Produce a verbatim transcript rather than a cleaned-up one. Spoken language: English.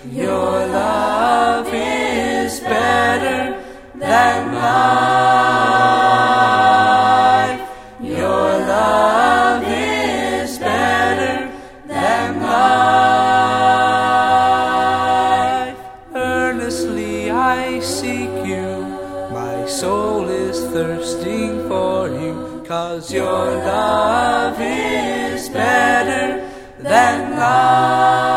Your love is better than life. Your love is better than life. Earnestly I seek you, my soul is thirsting for you, 'cause your love is better than life.